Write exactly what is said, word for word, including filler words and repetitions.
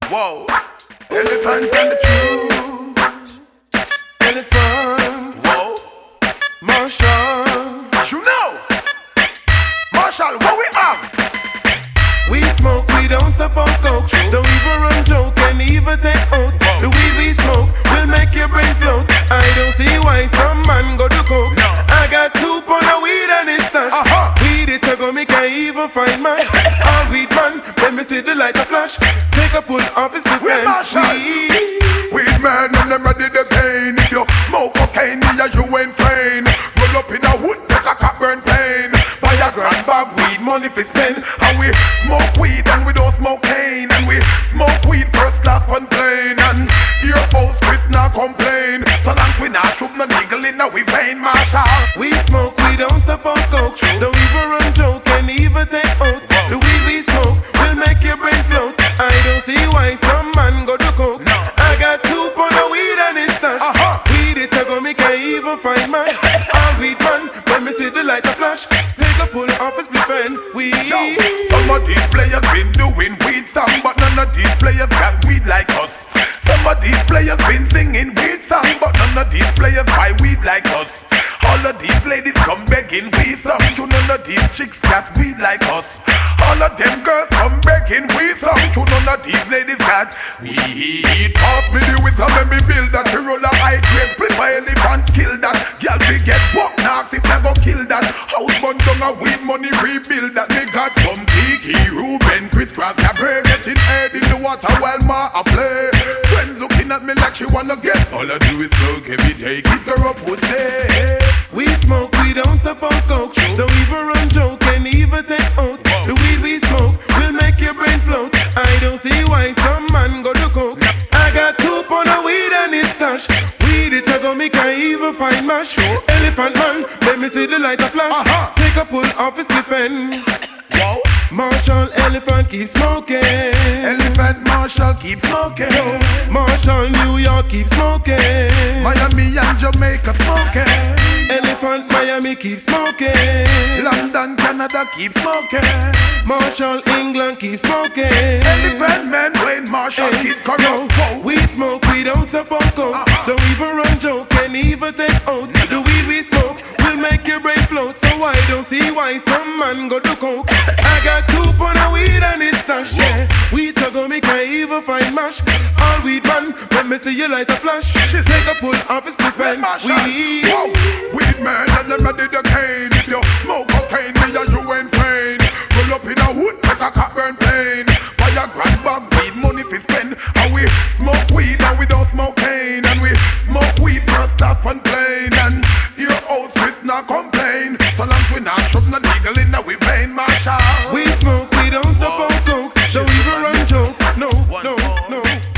Whoa. Elephant and the truth. Elephant. Whoa. Marshall. You know. Marshall, what we have? We smoke, we don't support coke. Don't even run joke and even take out. Whoa. The weed we smoke will make your brain float. I don't see why some man go to coke. No. I got two pound of weed and it's stash. Uh-huh. Weed it a go me can't even find mash. All weed man, let me see the light a flash. Take a pull off his big We Marshall. weed. Weed man and them ready the pain. If you smoke cocaine, yeah, you ain't fain. Roll up in a wood, take a cock burn pain. Buy a grand bag weed, money for spend. And we smoke weed and we don't smoke cane. And we smoke weed first class on plane. And your folks Chris not complain. So long we not shoot no niggle in we vein, Marshall. We smoke, we don't support coke. Don't even run joke and even take out. The weed we smoke will make your brain float. I don't see why some man go to coke. No. I got two pound of weed and it's stash. Uh-huh. Weed it a go me can't even find mash. All weed man, let me see the light a flash. Take a pull off a split pen. We Yo, some of these players been doing weed song, but none of these players got weed like us. Some of these players been singing weed song, but none of these players buy weed like us. All of these ladies come begging weed song, to none of these chicks got weed like us. All of them girls come begging weed song, to none of these ladies got weed. Pass me the wisdom and me build that. You roll a high grade, play my elephants, kill that. Girl we get walk knocks if never kill that. House burn down a weed money rebuild that. Me got some Tiki, Ruben, Chris Cross, Cabaret, getting head in the water while Ma a play. Friends looking at me like she wanna get. All I do is smoke every day, keep her up with day. we smoke, we don't support coke. Don't even run joke and even take out. The weed we smoke will make your brain float. I don't see why some man go to coke. I got two pound of weed and it's stash. Weed it a go me can't even find mash. Elephant man, let me see the light a flash. Uh-huh. Take a pull off his clip pen. Whoa. Marshall, elephant keep smoking. Elephant Marshall keep smoking. Marshall, New York keep smoking. Miami and Jamaica smoking. Elephant, Miami keep smoking. London, Canada keep smoking. Marshall, England keep smoking. Elephant man Wayne Marshall Hey, keep corrupt. yo, we smoke, we don't support coke. Uh-huh. Don't even run joke and even take out. The weed we smoke will make your brain float. So I don't see why some man go to coke. I got two pound of weed and it's stash. Yeah, weed to go me can't even find mash. All weed man, let me see you light a flash. Take a pull off his clip and Marshall. weed. Whoa. Weed man and them ready the cane. If you smoke cocaine, me and you ain't fain. Roll up in a wood, make a cock burn pain. Buy a grand bag weed, money fi spend. And we smoke weed and we don't smoke cane. And we smoke weed first class on plane. And your house with not complain. So long we not shove no niggle in the we vein, Marshall. We smoke, we don't support coke. Don't even run joke. No, no, no.